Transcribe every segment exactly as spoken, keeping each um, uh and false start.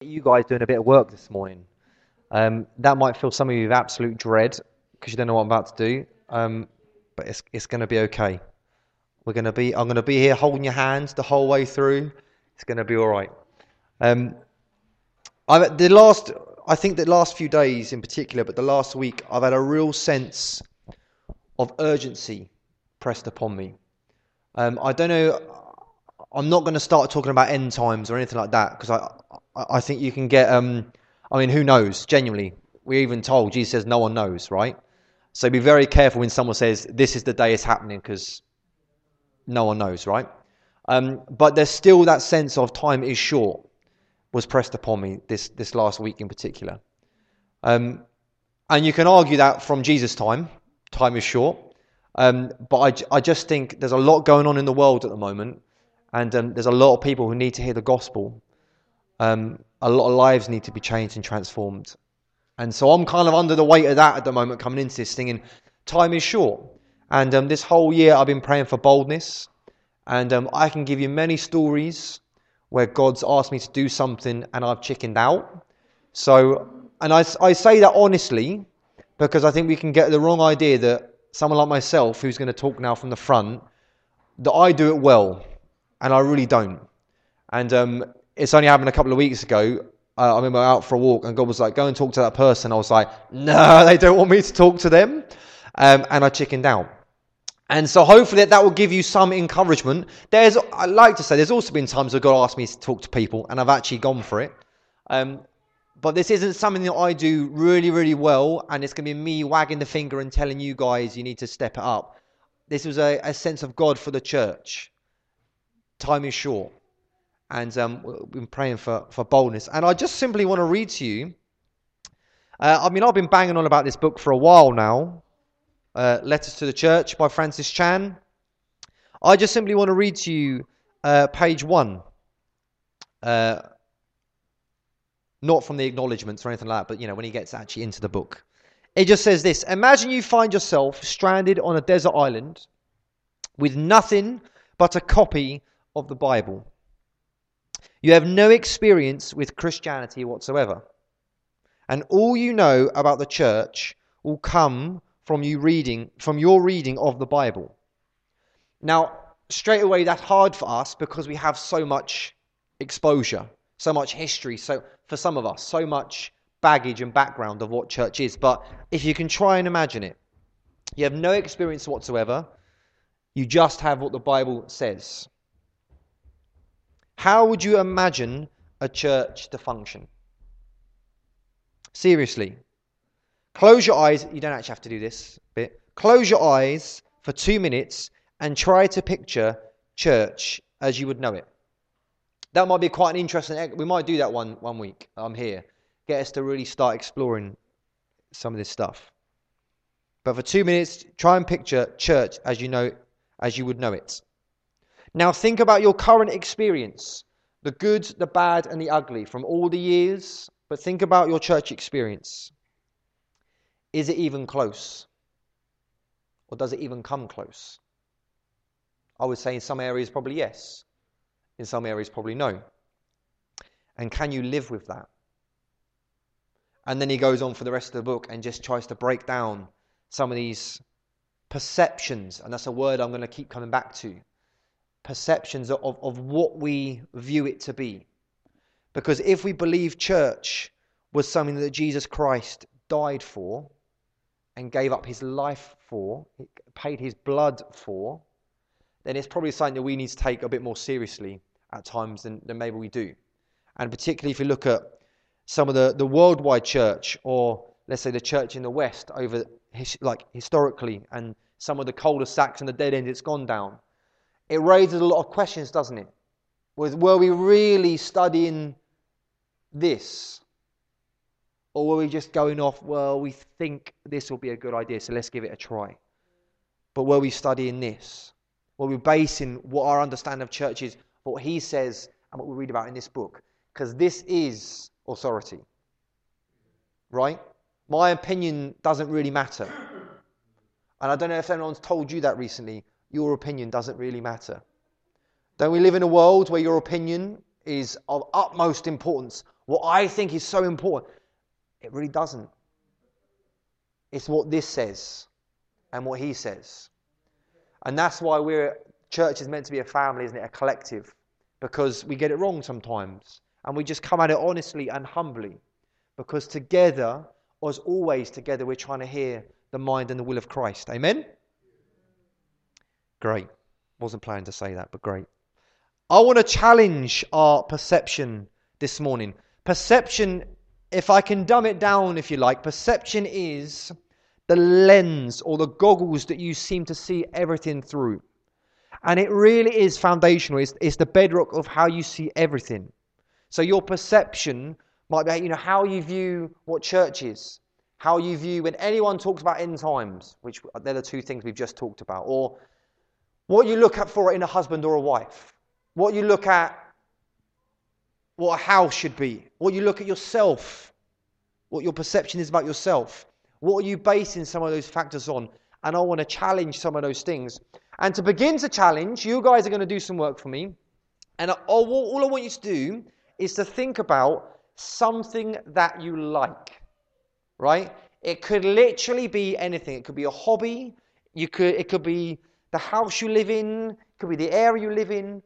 You guys doing a bit of work this morning. Um, that might fill some of you with absolute dread because you don't know what I'm about to do. Um, but it's it's going to be okay. We're going to be. I'm going to be here holding your hands the whole way through. It's going to be all right. Um, I the last. I think the last few days in particular, but the last week, I've had a real sense of urgency pressed upon me. Um, I don't know. I'm not going to start talking about end times or anything like that because I, I, I think you can get. Um, I mean, who knows? Genuinely, we're even told Jesus says no one knows, right? So be very careful when someone says this is the day it's happening because no one knows, right? Um, but there's still that sense of time is short was pressed upon me this this last week in particular, um, and you can argue that from Jesus' time, time is short. Um, but I, I just think there's a lot going on in the world at the moment. And um, there's a lot of people who need to hear the gospel. Um, a lot of lives need to be changed and transformed. And so I'm kind of under the weight of that at the moment, coming into this thing. And time is short. And um, this whole year I've been praying for boldness. And um, I can give you many stories where God's asked me to do something and I've chickened out. So, and I, I say that honestly because I think we can get the wrong idea that someone like myself, who's going to talk now from the front, that I do it well. And I really don't. And um, it's only happened a couple of weeks ago. Uh, I remember out for a walk and God was like, go and talk to that person. I was like, no, they don't want me to talk to them. Um, and I chickened out. And so hopefully that will give you some encouragement. There's, I like to say, there's also been times where God asked me to talk to people and I've actually gone for it. Um, but this isn't something that I do really, really well. And it's going to be me wagging the finger and telling you guys you need to step it up. This was a, a sense of God for the church. Time is short, and um, we've been praying for, for boldness. And I just simply want to read to you. Uh, I mean, I've been banging on about this book for a while now. Uh, Letters to the Church by Francis Chan. I just simply want to read to you uh, page one. Uh, not from the acknowledgements or anything like that, but you know, when he gets actually into the book. It just says this: imagine you find yourself stranded on a desert island with nothing but a copy of the Bible. You have no experience with Christianity whatsoever. And all you know about the church will come from you reading, from your reading of the Bible. Now, straight away that's hard for us because we have so much exposure, so much history, so for some of us, so much baggage and background of what church is. But if you can try and imagine it, you have no experience whatsoever, you just have what the Bible says. How would you imagine a church to function? Seriously. Close your eyes. You don't actually have to do this bit. Close your eyes for two minutes and try to picture church as you would know it. That might be quite an interesting... We might do that one, one week. I'm here. Get us to really start exploring some of this stuff. But for two minutes, try and picture church as you know, as you would know it. Now think about your current experience, the good, the bad, and the ugly from all the years, but think about your church experience. Is it even close? Or does it even come close? I would say in some areas probably yes. In some areas probably no. And can you live with that? And then he goes on for the rest of the book and just tries to break down some of these perceptions, and that's a word I'm going to keep coming back to. Perceptions of, of what we view it to be. Because if we believe church was something that Jesus Christ died for and gave up his life for, paid his blood for, then it's probably something that we need to take a bit more seriously at times than, than maybe we do. And particularly if you look at some of the, the worldwide church, or let's say the church in the West over his, like historically, and some of the cul-de-sacs and the dead ends it's gone down. It raises a lot of questions, doesn't it? Were we really studying this? Or were we just going off, well, we think this will be a good idea, so let's give it a try. But were we studying this? Were we basing what our understanding of church is, what he says, and what we read about in this book? Because this is authority. Right? My opinion doesn't really matter. And I don't know if anyone's told you that recently. Your opinion doesn't really matter. Don't we live in a world where your opinion is of utmost importance? what I think is so important. It really doesn't. It's what this says and what he says. And that's why we're church is meant to be a family, isn't it? A collective. Because we get it wrong sometimes. And we just come at it honestly and humbly. Because together, as always together, we're trying to hear the mind and the will of Christ. Amen? Great. Wasn't planning to say that, but great. I want to challenge our perception this morning. Perception, if I can dumb it down, if you like, perception is the lens or the goggles that you seem to see everything through. And it really is foundational. It's, it's the bedrock of how you see everything. So your perception might be, you know, how you view what church is, how you view when anyone talks about end times, which they're the two things we've just talked about, or what you look at for in a husband or a wife, what you look at, what a house should be, what you look at yourself, what your perception is about yourself. What are you basing some of those factors on? And I want to challenge some of those things. And to begin to challenge, you guys are going to do some work for me. And all, all I want you to do is to think about something that you like, right? It could literally be anything. It could be a hobby. You could. It could be the house you live in. It could be the area you live in.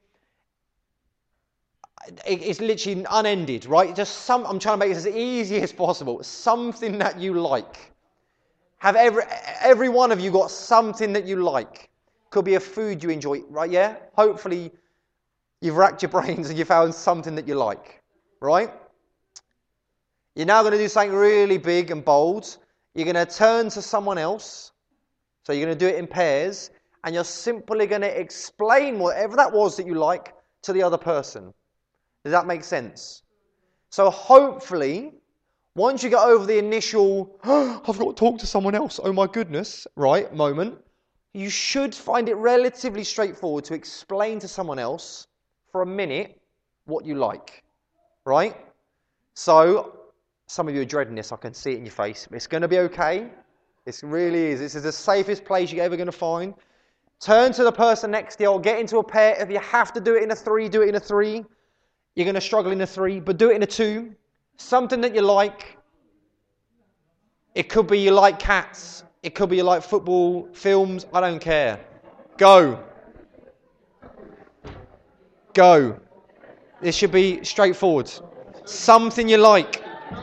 It, it's literally unended, right? Just some. I'm trying to make this as easy as possible. Something that you like. Have every every one of you got something that you like? Could be a food you enjoy, right? Yeah. Hopefully, you've racked your brains and you found something that you like, right? You're now going to do something really big and bold. You're going to turn to someone else. So you're going to do it in pairs. And you're simply going to explain whatever that was that you like to the other person. Does that make sense? So hopefully, once you get over the initial, oh, I've got to talk to someone else, oh my goodness, right, moment, you should find it relatively straightforward to explain to someone else for a minute what you like, right? So, some of you are dreading this, I can see it in your face. It's going to be okay. It really is. This is the safest place you're ever going to find. Turn to the person next to you or get into a pair. If you have to do it in a three, do it in a three. You're going to struggle in a three, but do it in a two. Something that you like. It could be you like cats. It could be you like football, films. I don't care. Go. Go. This should be straightforward. Something you like.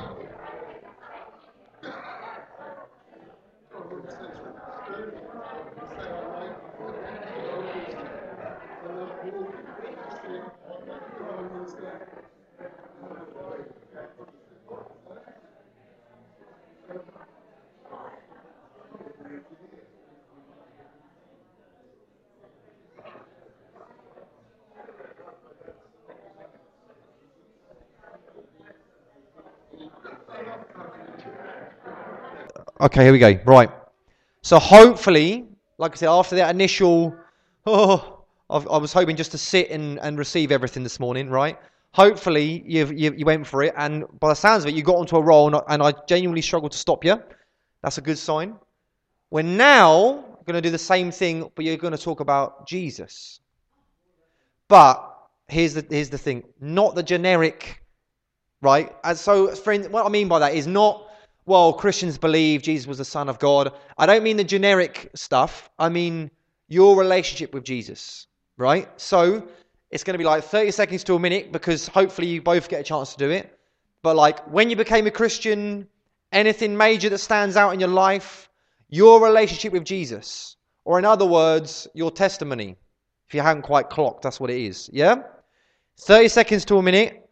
Okay, here we go. Right. So hopefully, like I said, after that initial, oh, I've, I was hoping just to sit and, and receive everything this morning, right? Hopefully, you've, you you went for it, and by the sounds of it, you got onto a roll, and I, and I genuinely struggled to stop you. That's a good sign. We're now going to do the same thing, but you're going to talk about Jesus. But here's the here's the thing: not the generic, right? And so, friends, what I mean by that is not, well, Christians believe Jesus was the Son of God. I don't mean the generic stuff. I mean your relationship with Jesus, right? So it's going to be like thirty seconds to a minute because hopefully you both get a chance to do it. But like when you became a Christian, anything major that stands out in your life, your relationship with Jesus. Or in other words, your testimony. If you haven't quite clocked, that's what it is. Yeah? thirty seconds to a minute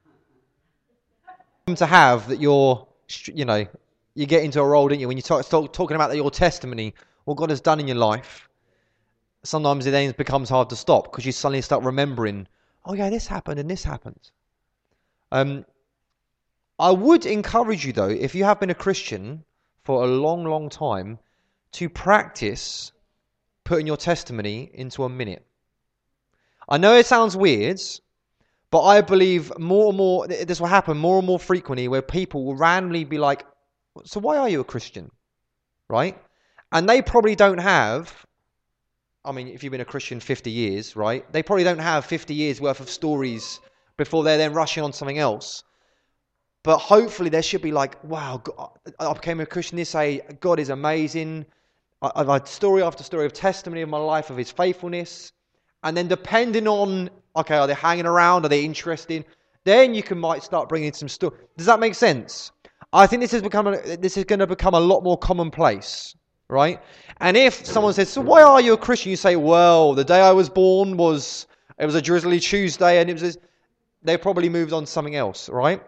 to have that you're, you know, you get into a role, don't you? When you talk, start talking about your testimony, what God has done in your life, sometimes it then becomes hard to stop because you suddenly start remembering, oh yeah, this happened and this happened. Um, I would encourage you though, if you have been a Christian for a long, long time, to practice putting your testimony into a minute. I know it sounds weird, but I believe more and more, this will happen more and more frequently where people will randomly be like, so why are you a Christian? Right? And they probably don't have, I mean, if you've been a Christian fifty years, right? They probably don't have fifty years worth of stories before they're then rushing on something else. But hopefully there should be like, wow, God, I became a Christian this age. God is amazing. I, I've had story after story of testimony of my life of his faithfulness. And then depending on, okay, are they hanging around? Are they interested? Then you can might start bringing some stuff. Does that make sense? I think this is become a, this is going to become a lot more commonplace, right? And if someone says, so why are you a Christian? You say, well, the day I was born was, it was a drizzly Tuesday, and it was, they probably moved on to something else, right?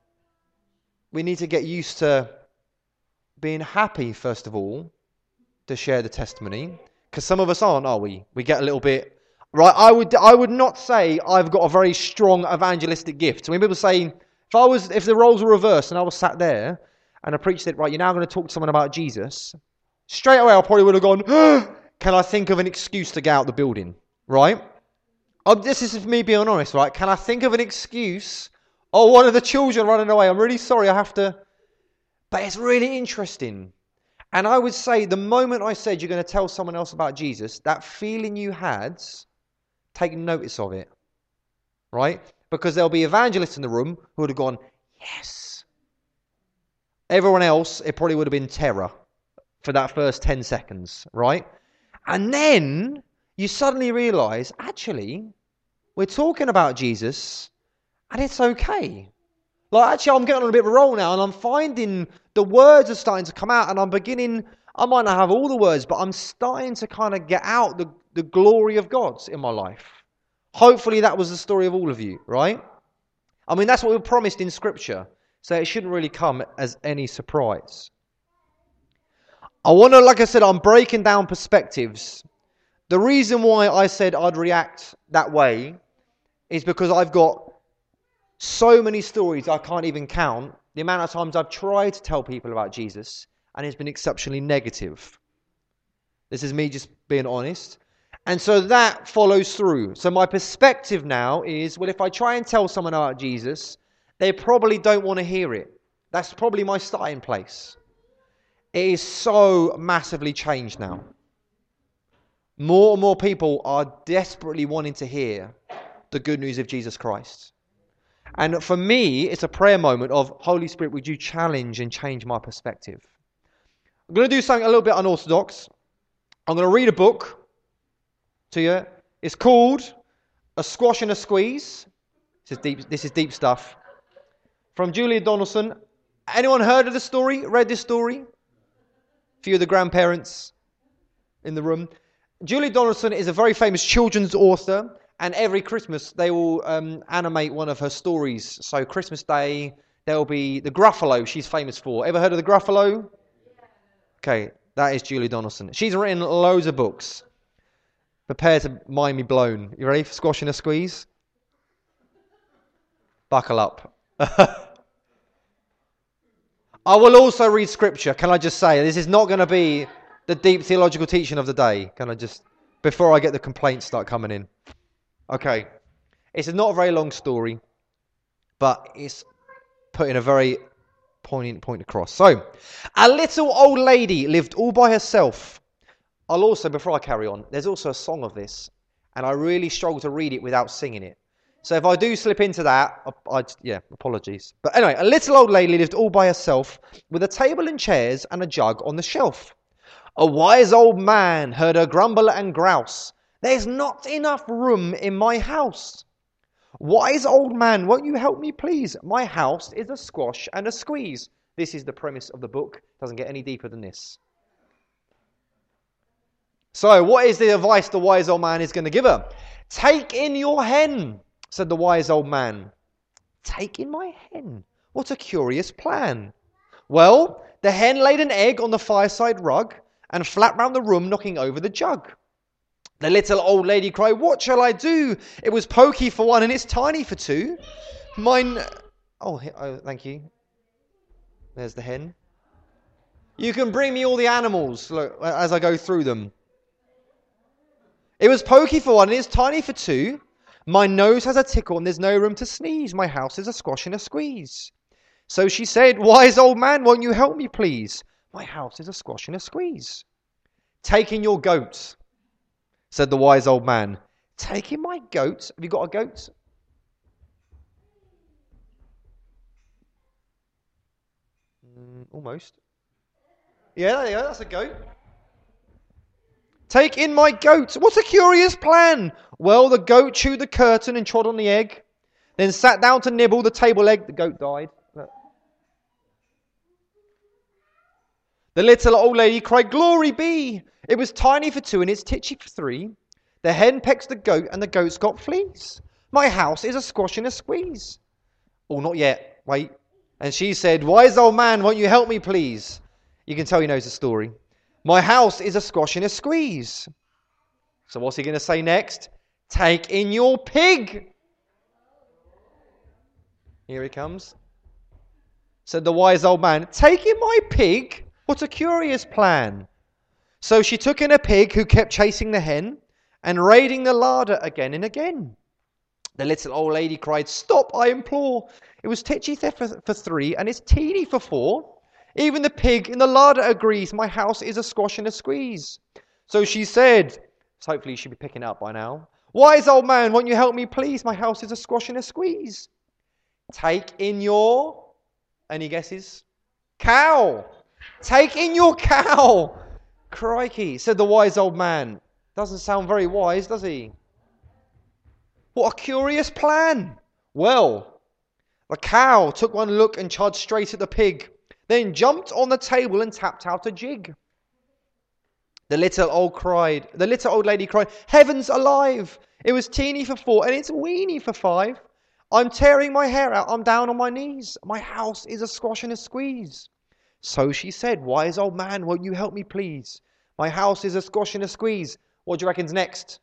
We need to get used to being happy, first of all, to share the testimony. Because some of us aren't, are we? We get a little bit, right? I would I would not say I've got a very strong evangelistic gift. So when people say, if I was, if the roles were reversed and I was sat there and a preacher said, right, you're now going to talk to someone about Jesus, straight away I probably would have gone, oh, can I think of an excuse to get out the building, right? Oh, this is me being honest, right? Can I think of an excuse? Oh, one of the children running away. I'm really sorry, I have to. But it's really interesting. And I would say the moment I said you're going to tell someone else about Jesus, that feeling you had, take notice of it. Right? Because there'll be evangelists in the room who would have gone, yes. Everyone else, it probably would have been terror for that first ten seconds. Right? And then you suddenly realize, actually, we're talking about Jesus. And it's okay. Like, actually, I'm getting on a bit of a roll now, and I'm finding the words are starting to come out, and I'm beginning, I might not have all the words, but I'm starting to kind of get out the, the glory of God in my life. Hopefully that was the story of all of you, right? I mean, that's what we were promised in Scripture, so it shouldn't really come as any surprise. I want to, like I said, I'm breaking down perspectives. The reason why I said I'd react that way is because I've got so many stories I can't even count. The amount of times I've tried to tell people about Jesus and it's been exceptionally negative. This is me just being honest. And so that follows through. So my perspective now is, well, if I try and tell someone about Jesus, they probably don't want to hear it. That's probably my starting place. It is so massively changed now. More and more people are desperately wanting to hear the good news of Jesus Christ. And for me, it's a prayer moment of, Holy Spirit, would you challenge and change my perspective? I'm going to do something a little bit unorthodox. I'm going to read a book to you. It's called A Squash and a Squeeze. This is deep, this is deep stuff. From Julia Donaldson. Anyone heard of the story? Read this story? A few of the grandparents in the room. Julia Donaldson is a very famous children's author. And every Christmas, they will um, animate one of her stories. So Christmas Day, there will be the Gruffalo she's famous for. Ever heard of the Gruffalo? Okay, that is Julie Donaldson. She's written loads of books. Prepare to mind me blown. You ready for Squash and a Squeeze? Buckle up. I will also read scripture. Can I just say, this is not going to be the deep theological teaching of the day. Can I just, before I get the complaints start coming in. Okay, it's not a very long story, but it's putting a very poignant point across. So, a little old lady lived all by herself. I'll also, before I carry on, there's also a song of this, and I really struggle to read it without singing it. So if I do slip into that, I, I, yeah, apologies. But anyway, a little old lady lived all by herself with a table and chairs and a jug on the shelf. A wise old man heard her grumble and grouse. There's not enough room in my house. Wise old man, won't you help me, please? My house is a squash and a squeeze. This is the premise of the book. Doesn't get any deeper than this. So, what is the advice the wise old man is going to give her? Take in your hen, said the wise old man. Take in my hen? What a curious plan. Well, the hen laid an egg on the fireside rug and flapped round the room, knocking over the jug. The little old lady cried, what shall I do? It was pokey for one and it's tiny for two. Mine... Oh, oh, thank you. There's the hen. You can bring me all the animals, look, as I go through them. It was pokey for one and it's tiny for two. My nose has a tickle and there's no room to sneeze. My house is a squash and a squeeze. So she said, wise old man, won't you help me, please? My house is a squash and a squeeze. Take in your goats, said the wise old man. Take in my goats? Have you got a goat? Mm, almost. Yeah, there you go. That's a goat. Take in my goat. What a curious plan. Well, the goat chewed the curtain and trod on the egg, then sat down to nibble the table leg. The goat died. Look. The little old lady cried, "Glory be! It was tiny for two and it's titchy for three. The hen pecks the goat and the goat's got fleas. My house is a squash and a squeeze." Oh, not yet. Wait. And she said, "Wise old man, won't you help me, please?" You can tell he knows the story. "My house is a squash and a squeeze." So what's he going to say next? "Take in your pig." Here he comes. Said the wise old man, "Take in my pig? What a curious plan." So she took in a pig who kept chasing the hen and raiding the larder again and again. The little old lady cried, "Stop, I implore. It was titchy for, for three and it's teeny for four. Even the pig in the larder agrees my house is a squash and a squeeze." So she said, so hopefully you should be picking it up by now, "Wise old man, won't you help me please? My house is a squash and a squeeze." "Take in your," any guesses? "Cow. Take in your cow." "Crikey," said the wise old man. Doesn't sound very wise, does he? What a curious plan. Well, the cow took one look and charged straight at the pig, then jumped on the table and tapped out a jig. The little old cried, the little old lady cried, "Heavens alive! It was teeny for four and it's weeny for five. I'm tearing my hair out, I'm down on my knees. My house is a squash and a squeeze." So she said, "Wise old man, won't you help me please? My house is a squash and a squeeze." What do you reckon's next?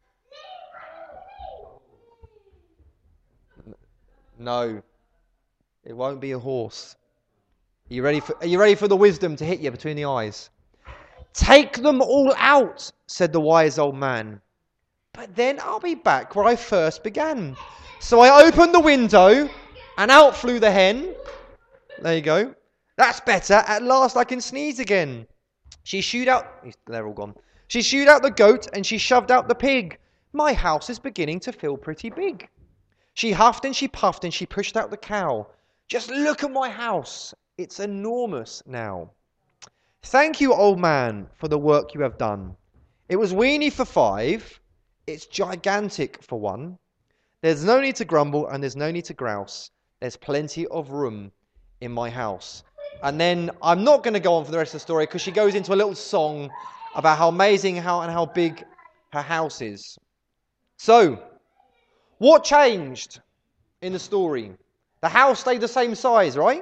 No, it won't be a horse. Are you ready for, are you ready for the wisdom to hit you between the eyes? "Take them all out," said the wise old man. "But then I'll be back where I first began." So I opened the window and out flew the hen. There you go. "That's better. At last I can sneeze again." She shooed out, they're all gone. She shooed out the goat and she shoved out the pig. My house is beginning to feel pretty big. She huffed and she puffed and she pushed out the cow. Just look at my house. It's enormous now. Thank you, old man, for the work you have done. It was weeny for five. It's gigantic for one. There's no need to grumble and there's no need to grouse. There's plenty of room in my house. And then I'm not going to go on for the rest of the story because she goes into a little song about how amazing how and how big her house is. So, what changed in the story? The house stayed the same size, right?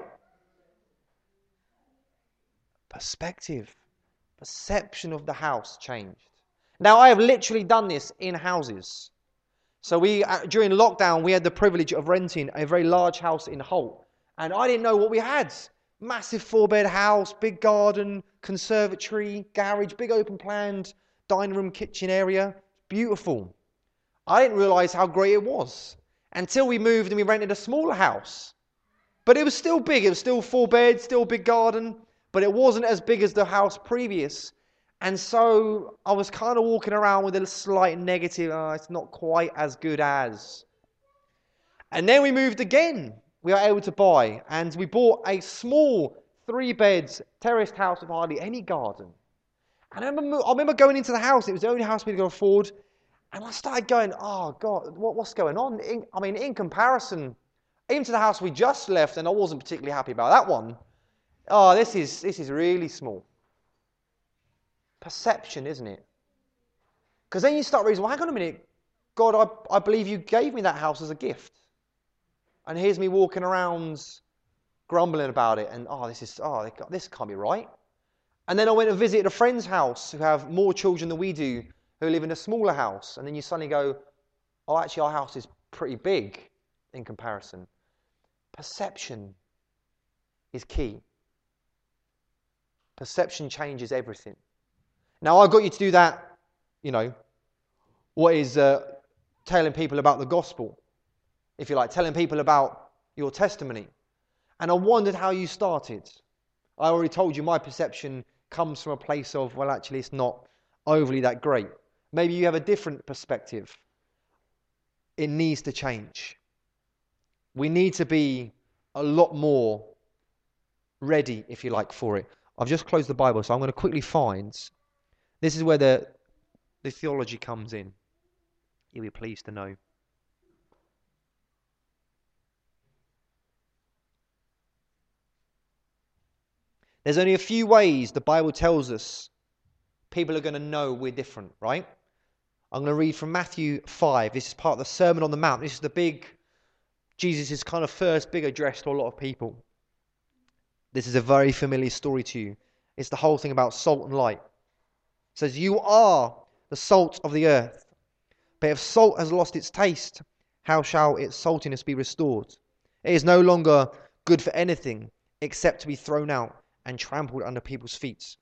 Perspective, perception of the house changed. Now, I have literally done this in houses. So we, uh, during lockdown, we had the privilege of renting a very large house in Holt. And I didn't know what we had. Massive four-bed house, big garden, conservatory, garage, big open planned dining room, kitchen area. Beautiful. I didn't realise how great it was until we moved and we rented a smaller house. But it was still big. It was still four beds, still big garden. But it wasn't as big as the house previous. And so I was kind of walking around with a slight negative, oh, it's not quite as good as. And then we moved again. We were able to buy, and we bought a small three-bed terraced house with hardly any garden. And I remember, I remember going into the house. It was the only house we could afford. And I started going, oh, God, what, what's going on? In, I mean, in comparison, even to the house we just left, and I wasn't particularly happy about that one. Oh, this is this is really small. Perception, isn't it? Because then you start realizing, well, hang on a minute. God, I, I believe you gave me that house as a gift. And here's me walking around grumbling about it. And, oh, this is oh, this can't be right. And then I went and visited a friend's house who have more children than we do, who live in a smaller house. And then you suddenly go, oh, actually, our house is pretty big in comparison. Perception is key. Perception changes everything. Now, I've got you to do that, you know, what is uh, telling people about the gospel, if you like, telling people about your testimony. And I wondered how you started. I already told you my perception comes from a place of, well, actually, it's not overly that great. Maybe you have a different perspective. It needs to change. We need to be a lot more ready, if you like, for it. I've just closed the Bible, so I'm going to quickly find. This is where the, the theology comes in. You'll be pleased to know. There's only a few ways the Bible tells us people are going to know we're different, right? I'm going to read from Matthew five. This is part of the Sermon on the Mount. This is the big, Jesus' kind of first big address to a lot of people. This is a very familiar story to you. It's the whole thing about salt and light. It says, you are the salt of the earth. But if salt has lost its taste, how shall its saltiness be restored? It is no longer good for anything except to be thrown out and trampled under people's feet.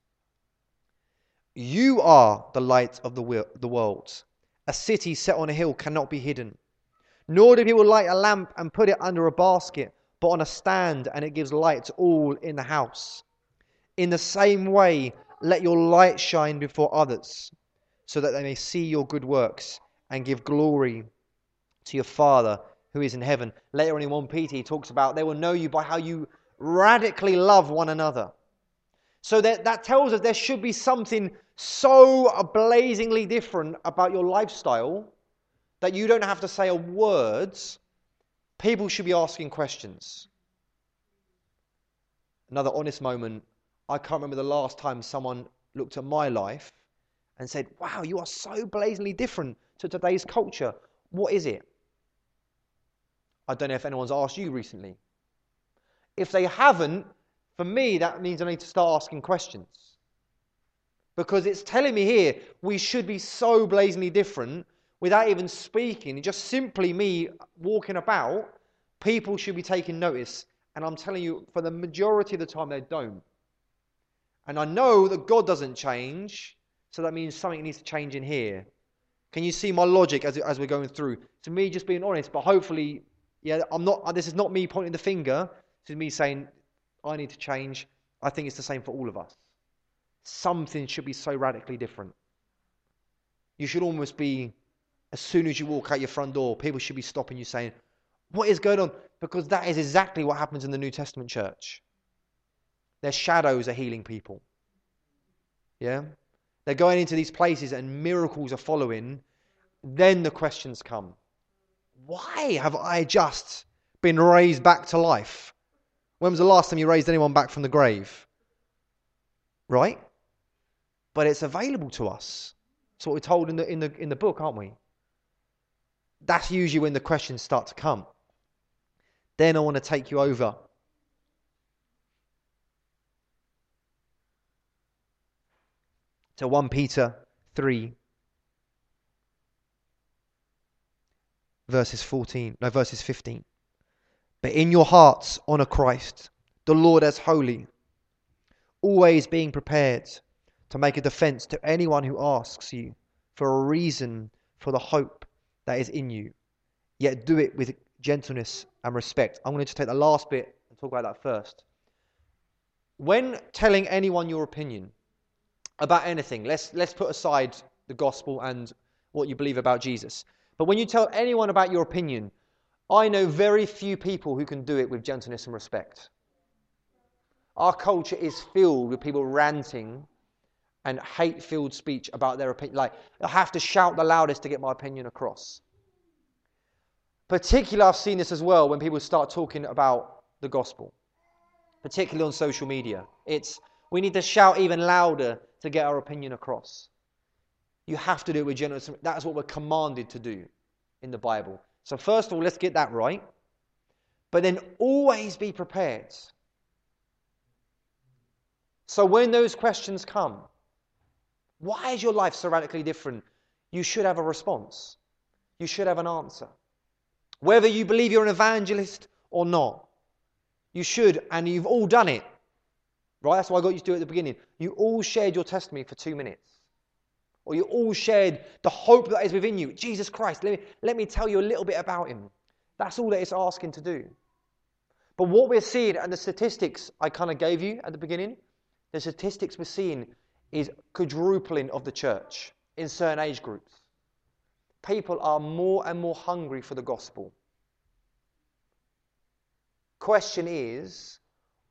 You are the light of the the world. A city set on a hill cannot be hidden. Nor do people light a lamp and put it under a basket, but on a stand, and it gives light to all in the house. In the same way, let your light shine before others, so that they may see your good works and give glory to your Father who is in heaven. Later on in First Peter, he talks about they will know you by how you radically love one another. So that, that tells us there should be something so blazingly different about your lifestyle that you don't have to say a word. People should be asking questions. Another honest moment. I can't remember the last time someone looked at my life and said, wow, you are so blazingly different to today's culture. What is it? I don't know if anyone's asked you recently. If they haven't, for me, that means I need to start asking questions. Because it's telling me here, we should be so blazingly different without even speaking. Just simply me walking about, people should be taking notice. And I'm telling you, for the majority of the time, they don't. And I know that God doesn't change, so that means something needs to change in here. Can you see my logic as, as we're going through? To me, just being honest, but hopefully, yeah, I'm not. This is not me pointing the finger. This is me saying, I need to change. I think it's the same for all of us. Something should be so radically different. You should almost be, as soon as you walk out your front door, people should be stopping you saying, what is going on? Because that is exactly what happens in the New Testament church. Their shadows are healing people. Yeah? They're going into these places and miracles are following. Then the questions come. Why have I just been raised back to life? When was the last time you raised anyone back from the grave? Right? But it's available to us. That's what we're told in the in the in the book, aren't we? That's usually when the questions start to come. Then I want to take you over to First Peter three, verses fourteen, no, verses fifteen. But in your hearts honour Christ, the Lord as holy, always being prepared to make a defence to anyone who asks you for a reason for the hope that is in you, yet do it with gentleness and respect. I'm going to take the last bit and talk about that first. When telling anyone your opinion about anything, let's let's put aside the gospel and what you believe about Jesus. But when you tell anyone about your opinion, I know very few people who can do it with gentleness and respect. Our culture is filled with people ranting and hate-filled speech about their opinion. Like, I have to shout the loudest to get my opinion across. Particularly, I've seen this as well when people start talking about the gospel. Particularly on social media. It's, we need to shout even louder to get our opinion across. You have to do it with gentleness. That's what we're commanded to do in the Bible. So first of all, let's get that right. But then always be prepared. So when those questions come, why is your life so radically different? You should have a response. You should have an answer. Whether you believe you're an evangelist or not, you should, and you've all done it. Right? That's what I got you to do at the beginning. You all shared your testimony for two minutes. Or you all shared the hope that is within you. Jesus Christ, let me, let me tell you a little bit about him. That's all that it's asking to do. But what we're seeing, and the statistics I kind of gave you at the beginning, the statistics we're seeing is quadrupling of the church in certain age groups. People are more and more hungry for the gospel. Question is,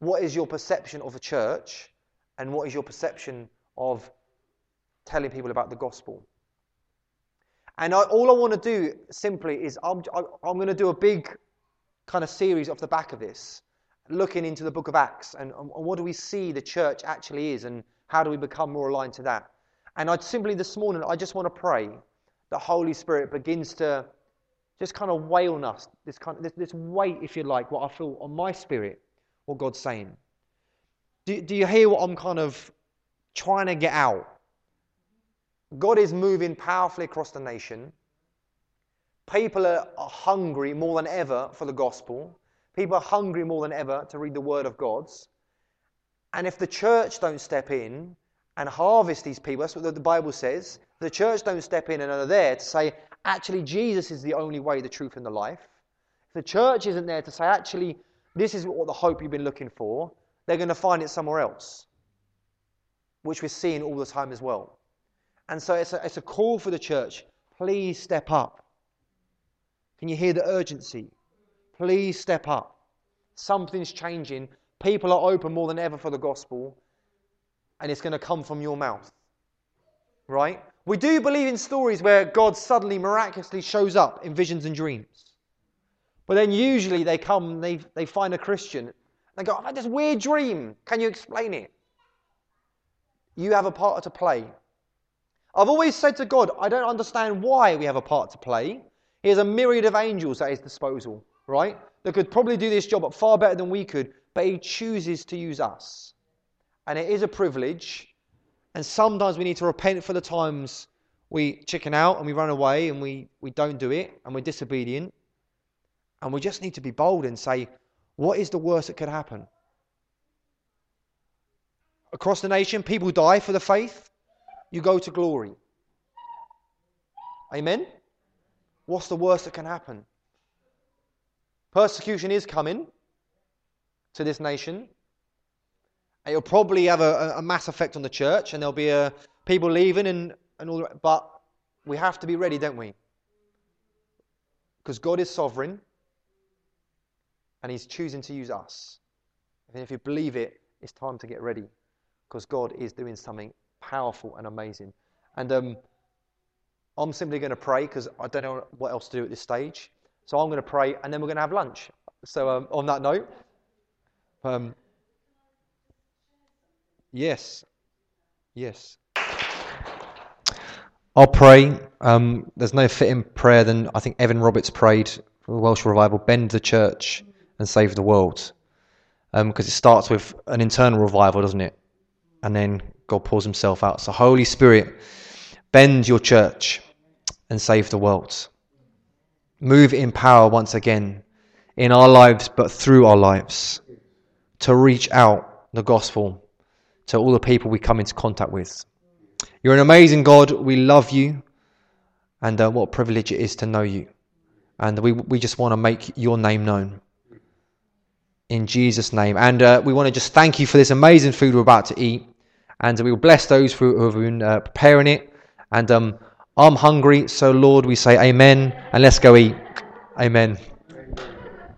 what is your perception of a church and what is your perception of telling people about the gospel? And I, all I want to do simply is I'm, I'm going to do a big kind of series off the back of this, looking into the book of Acts and, and what do we see the church actually is and how do we become more aligned to that. And I simply this morning, I just want to pray the Holy Spirit begins to just kind of weigh on us, this kind of this, this weight, if you like, what I feel on my spirit, what God's saying. Do, do you hear what I'm kind of trying to get out? God is moving powerfully across the nation. People are, are hungry more than ever for the gospel. People are hungry more than ever to read the word of God. And if the church don't step in and harvest these people, that's what the Bible says, the church don't step in and are there to say, actually, Jesus is the only way, the truth, and the life. If the church isn't there to say, actually, this is what the hope you've been looking for, they're going to find it somewhere else, which we're seeing all the time as well. And so it's a, it's a call for the church. Please step up. Can you hear the urgency? Please step up. Something's changing. People are open more than ever for the gospel. And it's going to come from your mouth. Right? We do believe in stories where God suddenly miraculously shows up in visions and dreams. But then usually they come, they, they find a Christian. They go, I've had this weird dream. Can you explain it? You have a part to play. I've always said to God, I don't understand why we have a part to play. He has a myriad of angels at his disposal, right? That could probably do this job far better than we could, but he chooses to use us. And it is a privilege. And sometimes we need to repent for the times we chicken out and we run away and we, we don't do it and we're disobedient. And we just need to be bold and say, what is the worst that could happen? Across the nation, people die for the faith. You go to glory. Amen? What's the worst that can happen? Persecution is coming to this nation. It'll probably have a, a mass effect on the church and there'll be a, people leaving and, and all that. But we have to be ready, don't we? Because God is sovereign and he's choosing to use us. And if you believe it, it's time to get ready. Because God is doing something powerful and amazing. And um, I'm simply going to pray because I don't know what else to do at this stage. So I'm going to pray and then we're going to have lunch. So um, on that note, um, yes, yes. I'll pray. Um, there's no fitting prayer than I think Evan Roberts prayed for the Welsh Revival, bend the church and save the world. Because um, it starts with an internal revival, doesn't it? And then God pours himself out. So Holy Spirit, bend your church and save the world. Move in power once again in our lives, but through our lives, to reach out the gospel to all the people we come into contact with. You're an amazing God. We love you. And uh, what a privilege it is to know you. And we we just want to make your name known. In Jesus' name. And uh, we want to just thank you for this amazing food we're about to eat. And we will bless those who have been uh, preparing it. And um, I'm hungry, so Lord, we say amen. And let's go eat. Amen.